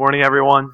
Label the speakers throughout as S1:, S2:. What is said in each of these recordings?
S1: Morning, everyone.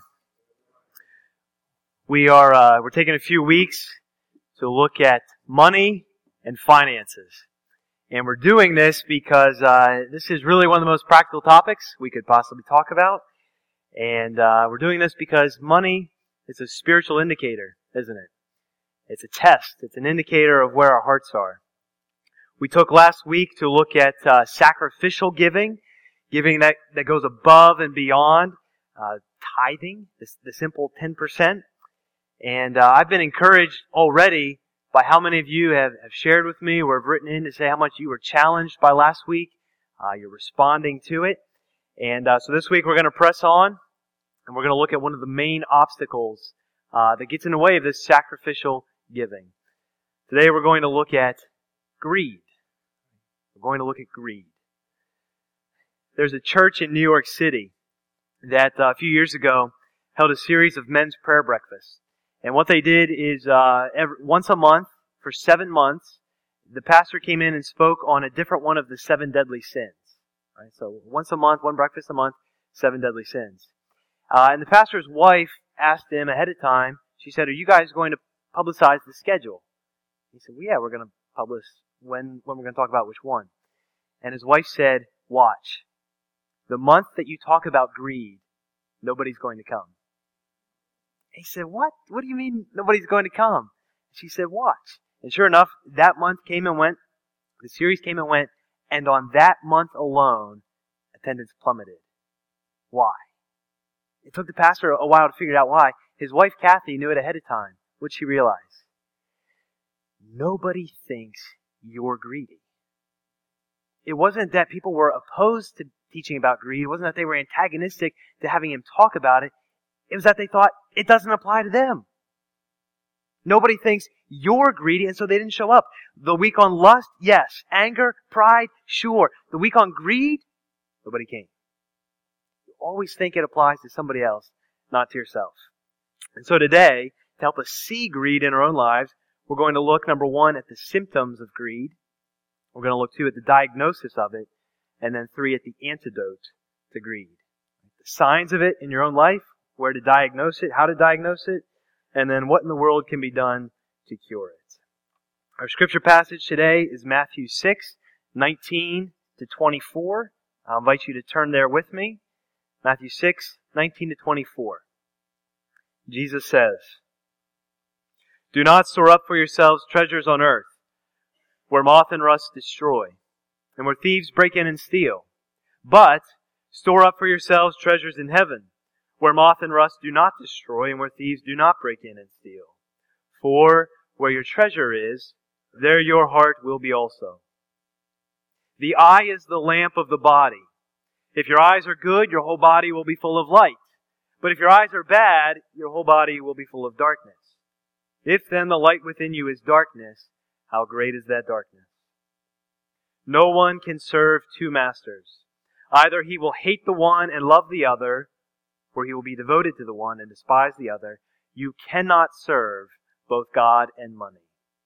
S1: We're taking a few weeks to look at money and finances. And we're doing this because this is really one of the most practical topics we could possibly talk about. And we're doing this because money is a spiritual indicator, isn't it? It's a test. It's an indicator of where our hearts are. We took last week to look at sacrificial giving that goes above and beyond tithing, the simple 10%. And I've been encouraged already by how many of you have shared with me or have written in to say how much you were challenged by last week. You're responding to it. And so this week we're going to press on, and we're going to look at one of the main obstacles that gets in the way of this sacrificial giving. Today we're going to look at greed. We're going to look at greed. There's a church in New York City that a few years ago held a series of men's prayer breakfasts. And what they did is once a month for 7 months, the pastor came in and spoke on a different one of the 7 deadly sins. Right? So once a month, one breakfast a month, 7 deadly sins. And the pastor's wife asked him ahead of time, she said, "Are you guys going to publicize the schedule?" He said, "Well, yeah, we're going to publish when we're going to talk about which one." And his wife said, "Watch. The month that you talk about greed, nobody's going to come." He said, "What? What do you mean nobody's going to come?" She said, "Watch." And sure enough, that month came and went, the series came and went, and on that month alone, attendance plummeted. Why? It took the pastor a while to figure out why. His wife, Kathy, knew it ahead of time. What'd she realize? Nobody thinks you're greedy. It wasn't that people were opposed to teaching about greed. It wasn't that they were antagonistic to having him talk about it. It was that they thought it doesn't apply to them. Nobody thinks you're greedy, and so they didn't show up. The week on lust, yes. Anger, pride, sure. The week on greed, nobody came. You always think it applies to somebody else, not to yourself. And so today, to help us see greed in our own lives, we're going to look, number 1, at the symptoms of greed. We're going to look, 2, at the diagnosis of it. And then 3, at the antidote to greed. The signs of it in your own life, where to diagnose it, how to diagnose it, and then what in the world can be done to cure it. Our scripture passage today is Matthew 6, 19 to 24. I'll invite you to turn there with me. Matthew 6, 19 to 24. Jesus says, "Do not store up for yourselves treasures on earth, where moth and rust destroy, and where thieves break in and steal. But store up for yourselves treasures in heaven, where moth and rust do not destroy, and where thieves do not break in and steal. For where your treasure is, there your heart will be also. The eye is the lamp of the body. If your eyes are good, your whole body will be full of light. But if your eyes are bad, your whole body will be full of darkness. If then the light within you is darkness, how great is that darkness? No one can serve 2 masters. Either he will hate the one and love the other, or he will be devoted to the one and despise the other. You cannot serve both God and money."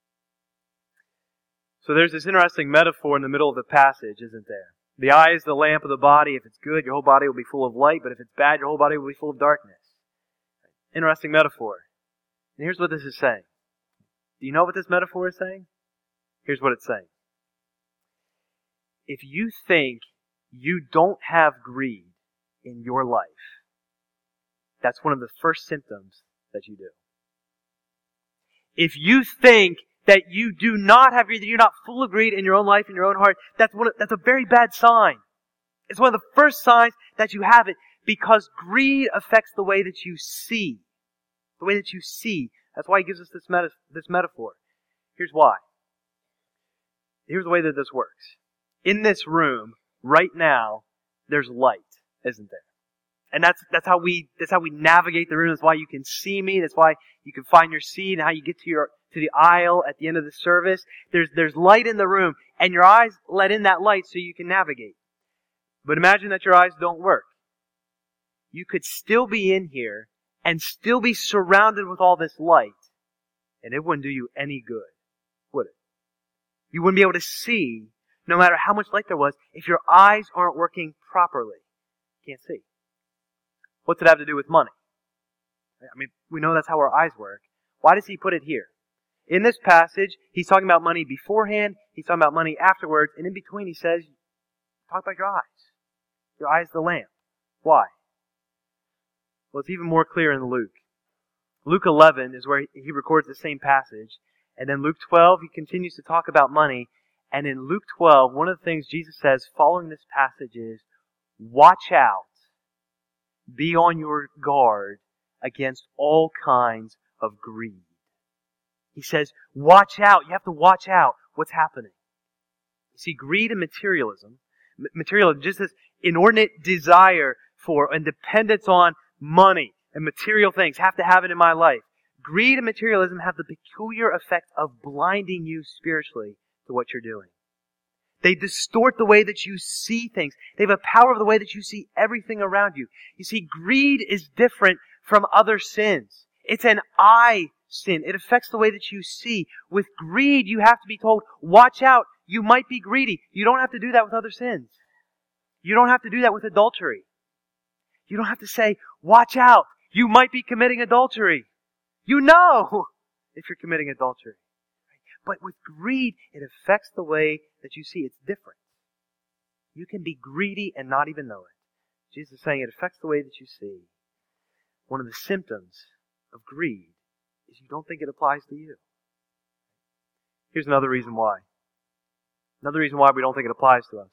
S1: So there's this interesting metaphor in the middle of the passage, isn't there? The eye is the lamp of the body. If it's good, your whole body will be full of light, but if it's bad, your whole body will be full of darkness. Interesting metaphor. And here's what this is saying. Do you know what this metaphor is saying? Here's what it's saying. If you think you don't have greed in your life, that's one of the first symptoms that you do. If you think that you do not have greed, that you're not full of greed in your own life, in your own heart, that's a very bad sign. It's one of the first signs that you have it, because greed affects the way that you see. The way that you see. That's why he gives us this metaphor. Here's why. Here's the way that this works. In this room, right now, there's light, isn't there? And that's how we navigate the room. That's why you can see me. That's why you can find your seat and how you get to the aisle at the end of the service. There's light in the room, and your eyes let in that light so you can navigate. But imagine that your eyes don't work. You could still be in here and still be surrounded with all this light, and it wouldn't do you any good, would it? You wouldn't be able to see, no matter how much light there was, if your eyes aren't working properly. You can't see. What's it have to do with money? I mean, we know that's how our eyes work. Why does he put it here? In this passage, he's talking about money beforehand, he's talking about money afterwards, and in between he says, talk about your eyes. Your eye is the lamp. Why? Well, it's even more clear in Luke. Luke 11 is where he records the same passage. And then Luke 12, he continues to talk about money. And in Luke 12, one of the things Jesus says following this passage is, watch out. Be on your guard against all kinds of greed. He says, watch out. You have to watch out what's happening. You see, greed and materialism, just this inordinate desire for and dependence on money and material things, have to have it in my life. Greed and materialism have the peculiar effect of blinding you spiritually to what you're doing. They distort the way that you see things. They have a power of the way that you see everything around you. You see, greed is different from other sins. It's an eye sin. It affects the way that you see. With greed, you have to be told, watch out, you might be greedy. You don't have to do that with other sins. You don't have to do that with adultery. You don't have to say, watch out, you might be committing adultery. You know if you're committing adultery. But with greed, it affects the way that you see. It's different. You can be greedy and not even know it. Jesus is saying it affects the way that you see. One of the symptoms of greed is you don't think it applies to you. Here's another reason why. Another reason why we don't think it applies to us.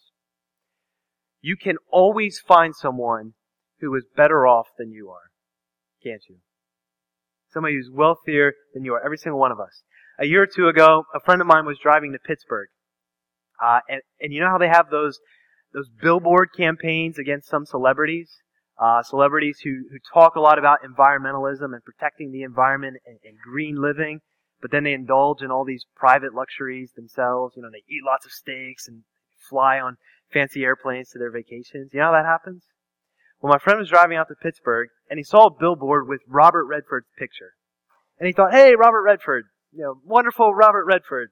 S1: You can always find someone who is better off than you are, can't you? Somebody who's wealthier than you are, every single one of us. A year or two ago, a friend of mine was driving to Pittsburgh. And you know how they have those billboard campaigns against some celebrities? Celebrities who talk a lot about environmentalism and protecting the environment and green living, but then they indulge in all these private luxuries themselves. You know, they eat lots of steaks and fly on fancy airplanes to their vacations. You know how that happens? Well, my friend was driving out to Pittsburgh, and he saw a billboard with Robert Redford's picture. And he thought, hey, Robert Redford, wonderful Robert Redford.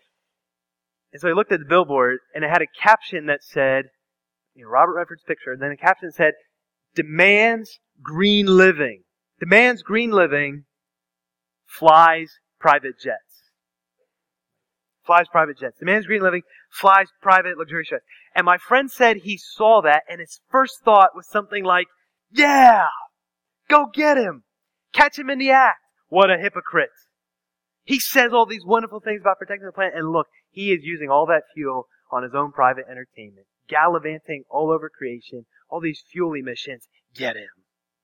S1: And so he looked at the billboard, and it had a caption that said, Robert Redford's picture, and then a caption said, demands green living. Demands green living, flies private jets. Flies private jets. Demands green living, flies private luxurious jets. And my friend said he saw that, and his first thought was something like, yeah, go get him. Catch him in the act. What a hypocrite. He says all these wonderful things about protecting the planet, and look, he is using all that fuel on his own private entertainment, gallivanting all over creation, all these fuel emissions. Get him.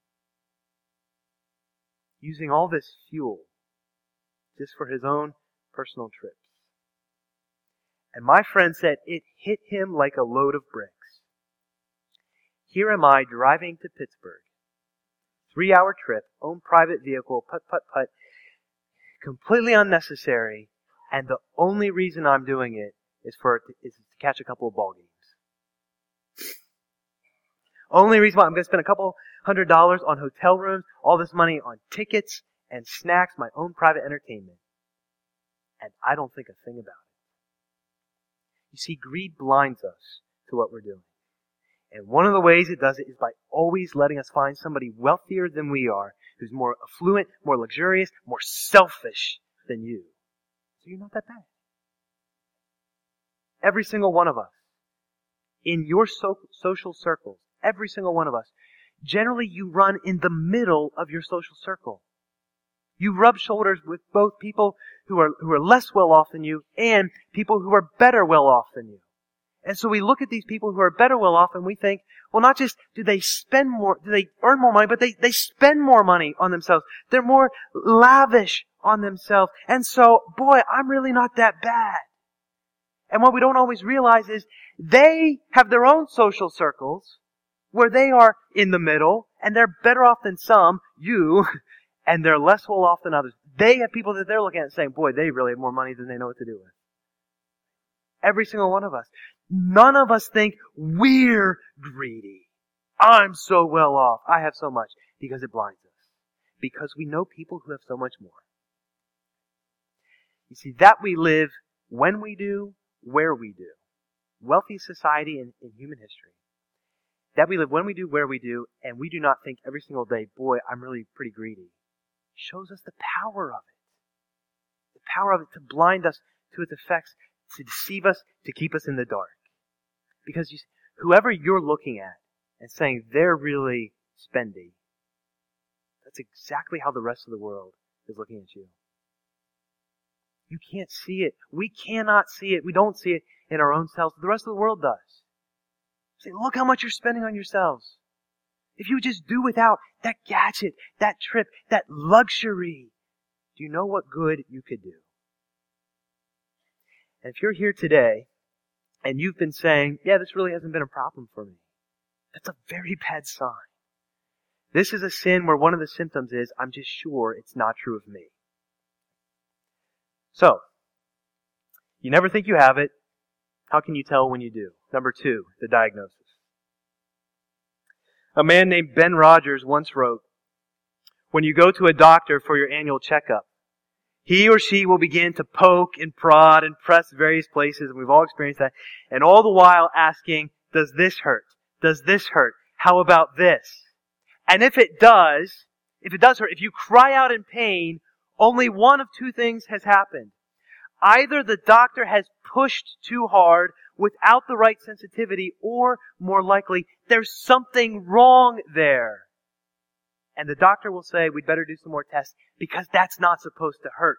S1: Using all this fuel just for his own personal trips. And my friend said it hit him like a load of bricks. Here am I driving to Pittsburgh. 3-hour trip, own private vehicle, putt, completely unnecessary, and the only reason I'm doing it is to catch a couple of ball games. Only reason why I'm going to spend a couple $100 on hotel rooms, all this money on tickets and snacks, my own private entertainment. And I don't think a thing about it. You see, greed blinds us to what we're doing. And one of the ways it does it is by always letting us find somebody wealthier than we are, who's more affluent, more luxurious, more selfish than you. So you're not that bad. Every single one of us, in your social circles, every single one of us, generally you run in the middle of your social circle. You rub shoulders with both people who are less well off than you and people who are better well off than you. And so we look at these people who are better well off and we think, well, not just do they earn more money, but they spend more money on themselves. They're more lavish on themselves. And so, boy, I'm really not that bad. And what we don't always realize is they have their own social circles where they are in the middle and they're better off than some, you, and they're less well off than others. They have people that they're looking at and saying, boy, they really have more money than they know what to do with. Every single one of us. None of us think we're greedy. I'm so well off. I have so much. Because it blinds us. Because we know people who have so much more. You see, that we live when we do, where we do. Wealthy society in human history. that we live when we do, where we do, and we do not think every single day, boy, I'm really pretty greedy, shows us the power of it. The power of it to blind us to its effects, to deceive us, to keep us in the dark. Because whoever you're looking at and saying they're really spendy, that's exactly how the rest of the world is looking at you. You can't see it. We cannot see it. We don't see it in our own selves. The rest of the world does. Say, look how much you're spending on yourselves. If you would just do without that gadget, that trip, that luxury, do you know what good you could do? And if you're here today and you've been saying, yeah, this really hasn't been a problem for me, that's a very bad sign. This is a sin where one of the symptoms is, I'm just sure it's not true of me. So, you never think you have it. How can you tell when you do? Number 2, the diagnosis. A man named Ben Rogers once wrote, when you go to a doctor for your annual checkup, he or she will begin to poke and prod and press various places, and we've all experienced that, and all the while asking, does this hurt? Does this hurt? How about this? And if it does hurt, if you cry out in pain, only one of 2 things has happened. Either the doctor has pushed too hard without the right sensitivity, or more likely, there's something wrong there. And the doctor will say, we'd better do some more tests because that's not supposed to hurt.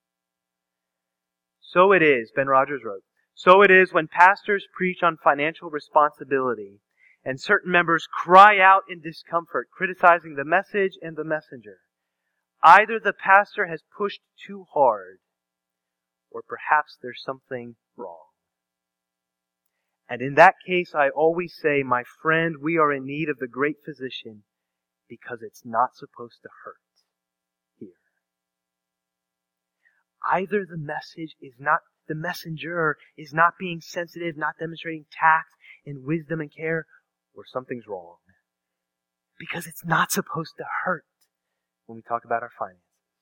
S1: So it is, Ben Rogers wrote, so it is when pastors preach on financial responsibility and certain members cry out in discomfort, criticizing the message and the messenger. Either the pastor has pushed too hard, or perhaps there's something wrong. And in that case, I always say, my friend, we are in need of the great physician because it's not supposed to hurt here. Either the messenger is not being sensitive, not demonstrating tact and wisdom and care, or something's wrong. Because it's not supposed to hurt when we talk about our finances.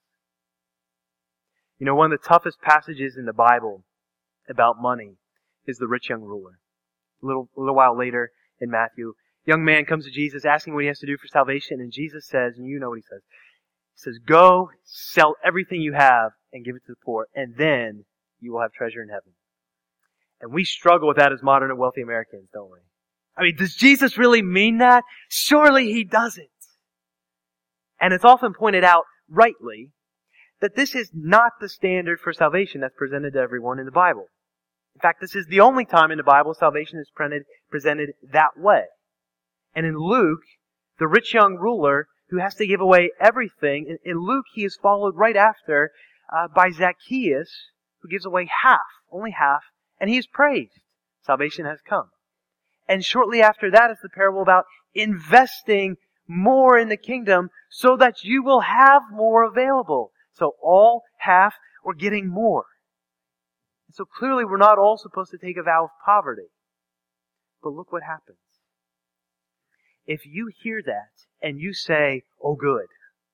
S1: You know, one of the toughest passages in the Bible about money is the rich young ruler. A little while later in Matthew, a young man comes to Jesus asking what he has to do for salvation, and Jesus says, and you know what he says, he says, go sell everything you have and give it to the poor, and then you will have treasure in heaven. And we struggle with that as modern and wealthy Americans, don't we? I mean, does Jesus really mean that? Surely he doesn't. And it's often pointed out, rightly, that this is not the standard for salvation that's presented to everyone in the Bible. In fact, this is the only time in the Bible salvation is presented that way. And in Luke, the rich young ruler who has to give away everything, in Luke he is followed right after by Zacchaeus, who gives away only half, and he is praised. Salvation has come. And shortly after that is the parable about investing more in the kingdom so that you will have more available. So all, half, or getting more. So clearly we're not all supposed to take a vow of poverty. But look what happens. If you hear that and you say, oh good,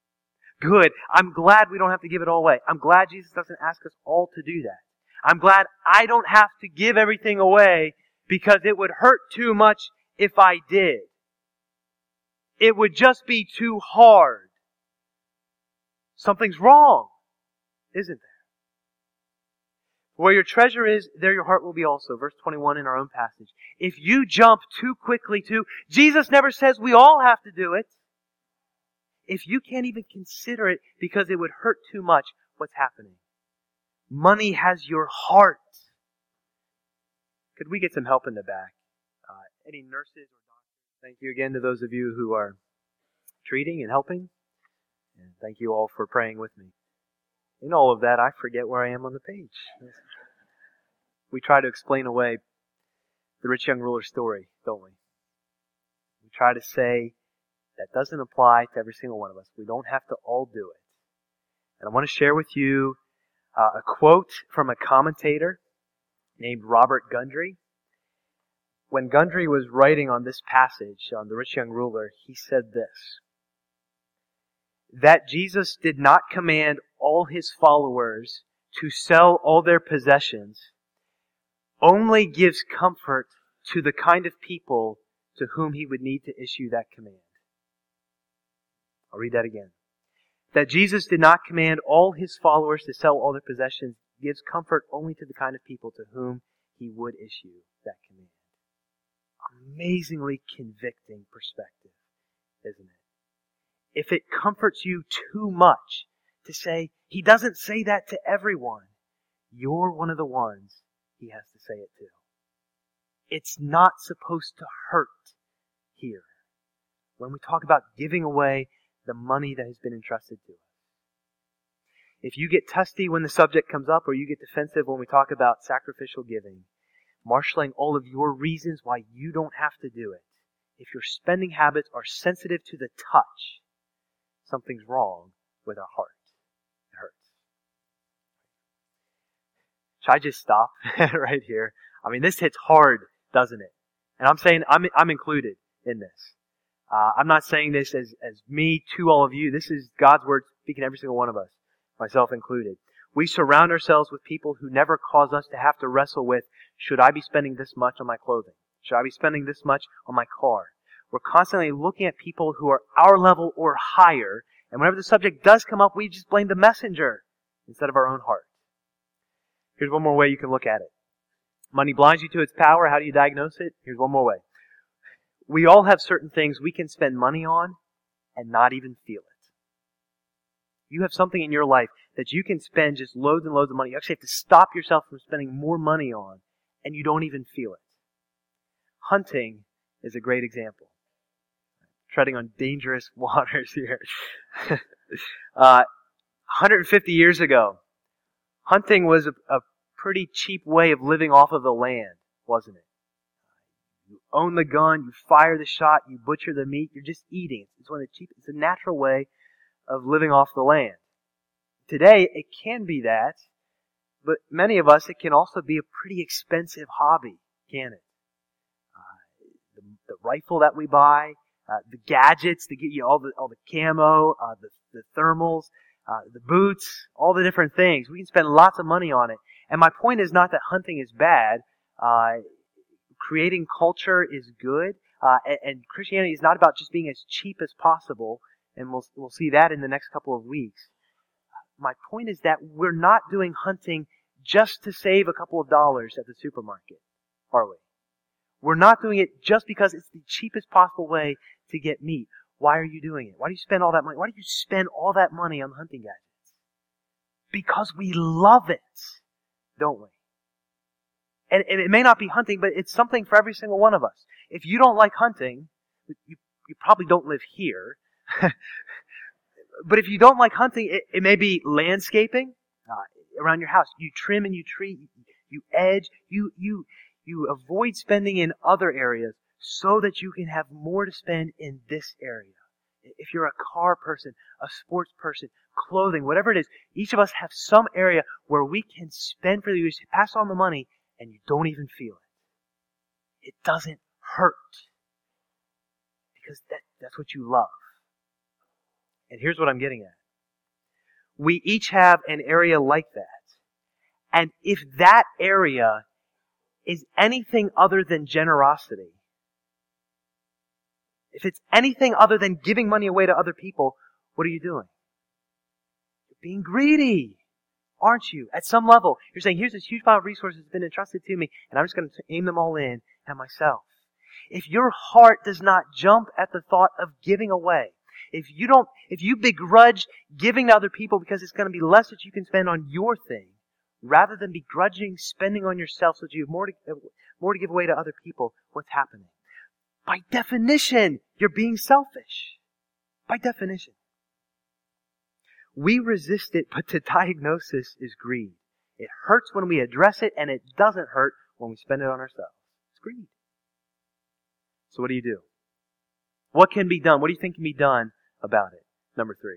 S1: I'm glad we don't have to give it all away. I'm glad Jesus doesn't ask us all to do that. I'm glad I don't have to give everything away because it would hurt too much if I did. It would just be too hard. Something's wrong, isn't there? Where your treasure is, there your heart will be also. Verse 21 in our own passage. If you jump too quickly to, Jesus never says we all have to do it. If you can't even consider it because it would hurt too much, what's happening? Money has your heart. Could we get some help in the back? Any nurses or doctors? Thank you again to those of you who are treating and helping. And thank you all for praying with me. In all of that, I forget where I am on the page. We try to explain away the rich young ruler story, don't we? We try to say that doesn't apply to every single one of us. We don't have to all do it. And I want to share with you a quote from a commentator named Robert Gundry. When Gundry was writing on this passage, on the rich young ruler, he said this: that Jesus did not command all his followers to sell all their possessions only gives comfort to the kind of people to whom he would need to issue that command. I'll read that again. That Jesus did not command all his followers to sell all their possessions gives comfort only to the kind of people to whom he would issue that command. Amazingly convicting perspective, isn't it? If it comforts you too much to say, he doesn't say that to everyone, you're one of the ones he has to say it to. It's not supposed to hurt here when we talk about giving away the money that has been entrusted to us. If you get testy when the subject comes up, or you get defensive when we talk about sacrificial giving, marshaling all of your reasons why you don't have to do it, if your spending habits are sensitive to the touch, something's wrong with our heart. It hurts. Should I just stop right here? I mean, this hits hard, doesn't it? And I'm saying I'm included in this. I'm not saying this as me to all of you. This is God's word speaking to every single one of us, myself included. We surround ourselves with people who never cause us to have to wrestle with, should I be spending this much on my clothing? Should I be spending this much on my car? We're constantly looking at people who are our level or higher, and whenever the subject does come up, we just blame the messenger instead of our own heart. Here's one more way you can look at it. Money blinds you to its power. How do you diagnose it? Here's one more way. We all have certain things we can spend money on and not even feel it. You have something in your life that you can spend just loads and loads of money. You actually have to stop yourself from spending more money on, and you don't even feel it. Hunting is a great example. Treading on dangerous waters here. 150 years ago, hunting was a pretty cheap way of living off of the land, wasn't it? You own the gun, you fire the shot, you butcher the meat, you're just eating. It's one of the cheapest. It's a natural way of living off the land. Today, it can be that, but many of us, it can also be a pretty expensive hobby, can it? The rifle that we buy, the gadgets to get you all the camo, the thermals, the boots, all the different things. We can spend lots of money on it. And my point is not that hunting is bad. Creating culture is good. And Christianity is not about just being as cheap as possible. And we'll see that in the next couple of weeks. My point is that we're not doing hunting just to save a couple of dollars at the supermarket, are we? We're not doing it just because it's the cheapest possible way to get meat. Why are you doing it? Why do you spend all that money? Why do you spend all that money on hunting gadgets? Because we love it, don't we? And it may not be hunting, but it's something for every single one of us. If you don't like hunting, you probably don't live here. But if you don't like hunting, it may be landscaping around your house. You trim and you tree, you edge, you avoid spending in other areas so that you can have more to spend in this area. If you're a car person, a sports person, clothing, whatever it is, each of us have some area where we can spend for the use, pass on the money, and you don't even feel it. It doesn't hurt because that's what you love. And here's what I'm getting at. We each have an area like that. And if that area is anything other than generosity, if it's anything other than giving money away to other people, what are you doing? You're being greedy, aren't you? At some level, you're saying, here's this huge pile of resources that's been entrusted to me, and I'm just going to aim them all in at myself. If your heart does not jump at the thought of giving away, if you begrudge giving to other people because it's going to be less that you can spend on your thing, rather than begrudging spending on yourself so that you have more to give away to other people, what's happening? By definition, you're being selfish. By definition. We resist it, but the diagnosis is greed. It hurts when we address it, and it doesn't hurt when we spend it on ourselves. It's greed. So what do you do? What can be done? What do you think can be done about it? Number 3.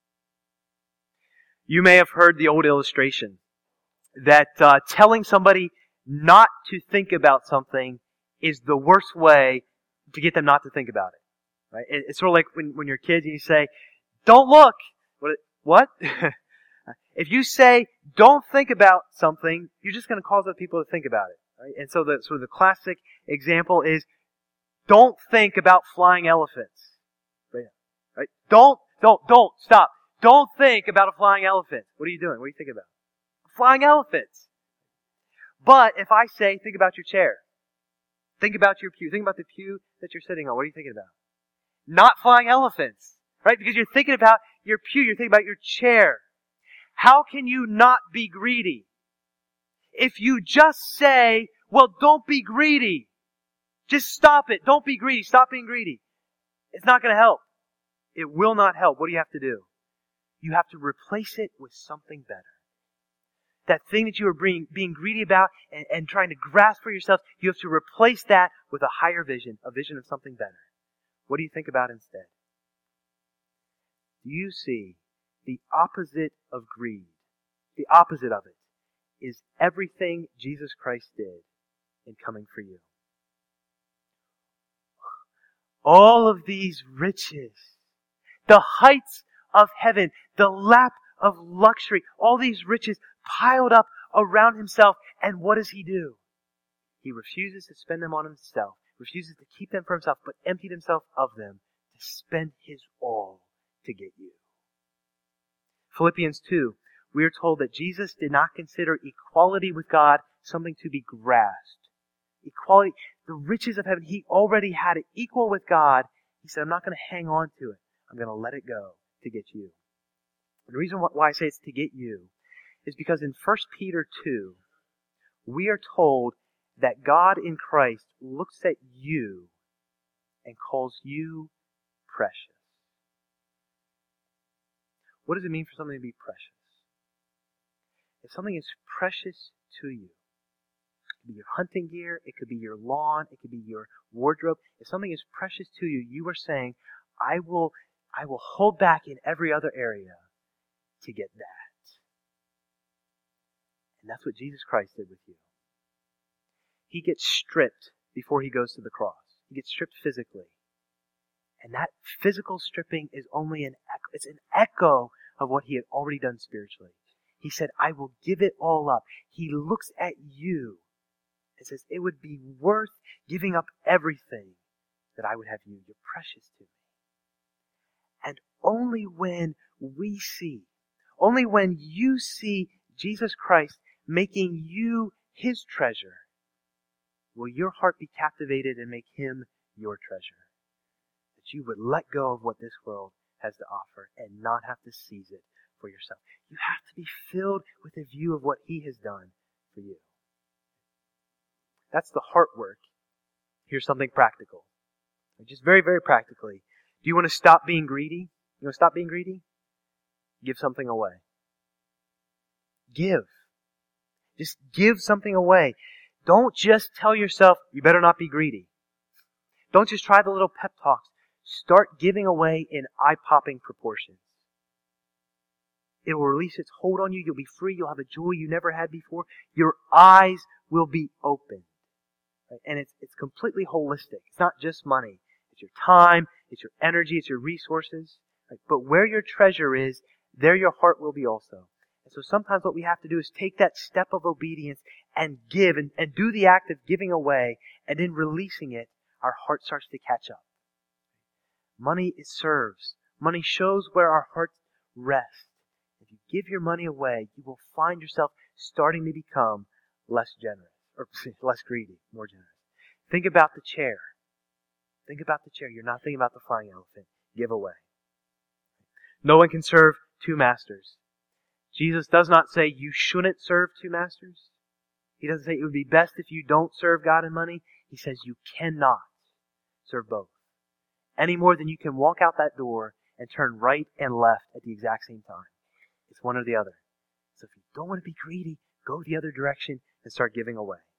S1: You may have heard the old illustration that telling somebody not to think about something is the worst way to get them not to think about it. Right? It's sort of like when you're kids and you say, "Don't look." What? If you say, "Don't think about something," you're just going to cause other people to think about it. Right? And so the classic example is, Don't think about flying elephants. Right? Don't, stop. Don't think about a flying elephant. What are you doing? What are you thinking about? Flying elephants. But if I say, think about your chair. Think about your pew. Think about the pew that you're sitting on. What are you thinking about? Not flying elephants. Right? Because you're thinking about your pew. You're thinking about your chair. How can you not be greedy? If you just say, well, don't be greedy. Just stop it. Don't be greedy. Stop being greedy. It's not going to help. It will not help. What do you have to do? You have to replace it with something better. That thing that you were being greedy about and trying to grasp for yourself, you have to replace that with a higher vision, a vision of something better. What do you think about instead? Do you see the opposite of greed? The opposite of it is everything Jesus Christ did in coming for you. All of these riches, the heights of heaven, the lap of luxury, all these riches piled up around himself. And what does he do? He refuses to spend them on himself, refuses to keep them for himself, but emptied himself of them to spend his all to get you. Philippians 2, we are told that Jesus did not consider equality with God something to be grasped. Equality, the riches of heaven, he already had it equal with God. He said, I'm not going to hang on to it. I'm going to let it go to get you. And the reason why I say it's to get you is because in 1 Peter 2, we are told that God in Christ looks at you and calls you precious. What does it mean for something to be precious? If something is precious to you, it could be your hunting gear, it could be your lawn, it could be your wardrobe. If something is precious to you, you are saying, I will hold back in every other area to get that. And that's what Jesus Christ did with you. He gets stripped before he goes to the cross. He gets stripped physically. And that physical stripping is only an echo of what he had already done spiritually. He said, I will give it all up. He looks at you and says, it would be worth giving up everything that I would have you. You're precious to me. And only when you see Jesus Christ making you his treasure, will your heart be captivated and make him your treasure. That you would let go of what this world has to offer and not have to seize it for yourself. You have to be filled with a view of what he has done for you. That's the heart work. Here's something practical. Just very, very practically. Do you want to stop being greedy? You want to stop being greedy? Give something away. Give. Just give something away. Don't just tell yourself, you better not be greedy. Don't just try the little pep talks. Start giving away in eye-popping proportions. It will release its hold on you. You'll be free. You'll have a joy you never had before. Your eyes will be opened. Right? And it's completely holistic. It's not just money. It's your time. It's your energy. It's your resources. Right? But where your treasure is, there your heart will be also. And so sometimes what we have to do is take that step of obedience and give and do the act of giving away, and in releasing it, our heart starts to catch up. Money, it serves. Money shows where our hearts rest. If you give your money away, you will find yourself starting to become less generous, or less greedy, more generous. Think about the chair. Think about the chair. You're not thinking about the flying elephant. Give away. No one can serve two masters. Jesus does not say you shouldn't serve two masters. He doesn't say it would be best if you don't serve God and money. He says you cannot serve both. Any more than you can walk out that door and turn right and left at the exact same time. It's one or the other. So if you don't want to be greedy, go the other direction and start giving away.